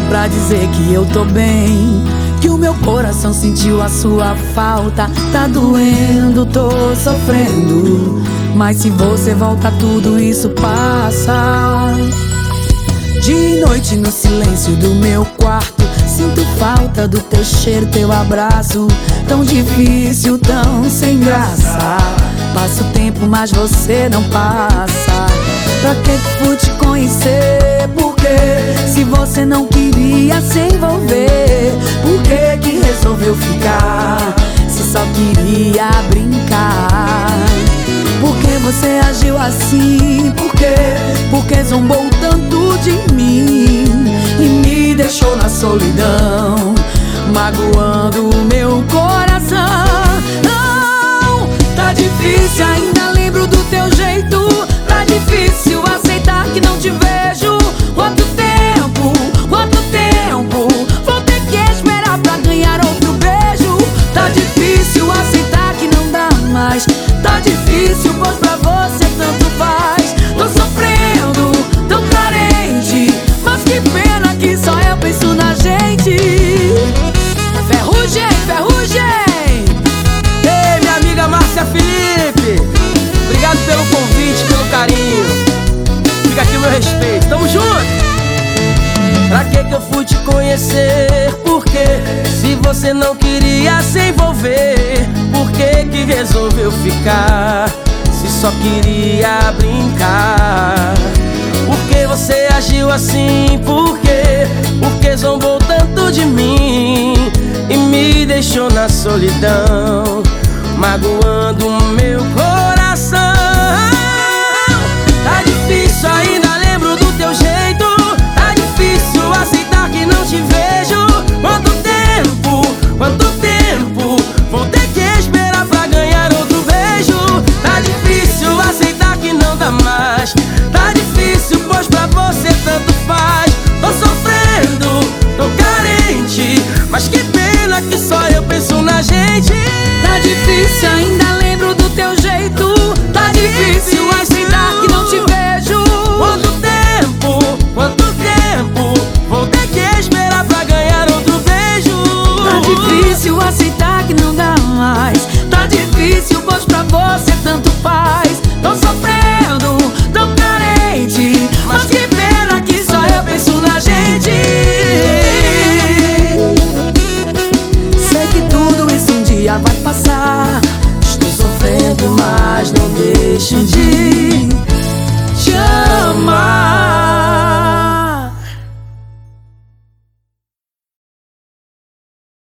pra dizer que eu tô bem, que o meu coração sentiu a sua falta. Tá doendo, tô sofrendo, mas se você volta tudo isso passa. De noite no silêncio do meu quarto, sinto falta do teu cheiro, teu abraço. Tão difícil, tão sem graça. Passa o tempo, mas você não passa. Pra que fui te conhecer? Por quê? Se você não queria se envolver, por que que resolveu ficar? Se só queria brincar. Por que você agiu assim? Por quê? Porque zombou tanto de mim e me deixou na solidão, magoando o meu coração. Não, tá difícil, ainda lembro do teu jeito. Tá difícil aceitar que não te vejo. Quanto tempo vou ter que esperar pra ganhar outro beijo? Tá difícil aceitar que não dá mais. Tá difícil, pois pra você tanto faz. Tô sofrendo, tão carente, mas que pena que só eu penso na gente. Ferrugem, ferrugem. Ei, minha amiga Márcia Felipe, obrigado pelo convite, pelo carinho. Fica aqui o meu respeito, tamo junto. Pra que eu fui te conhecer? Por quê? Se você não queria se envolver, por que que resolveu ficar? Se só queria brincar. Por que você agiu assim? Por quê? Porque zombou tanto de mim e me deixou na solidão, magoando o meu coração. Tá difícil, ainda lembro do teu jeito. Tá difícil aceitar que não te vejo. Quanto tempo vou ter que esperar pra ganhar outro beijo? Tá difícil aceitar que não dá mais. Tá difícil, pois pra você tanto faz. Tô sofrendo, tô carente, mas que pena que só eu penso na gente. Tá difícil, ainda lembro do teu jeito. Tá difícil aceitar que não te vejo. Quanto tempo vou ter que esperar pra ganhar outro beijo? Tá difícil aceitar que não dá mais. Tá difícil, pois pra você tanto faz. Tô sofrendo, tão carente, mas que pena que só eu penso na gente. Sei que tudo isso um dia vai passar. Estou sofrendo, mas não deixo de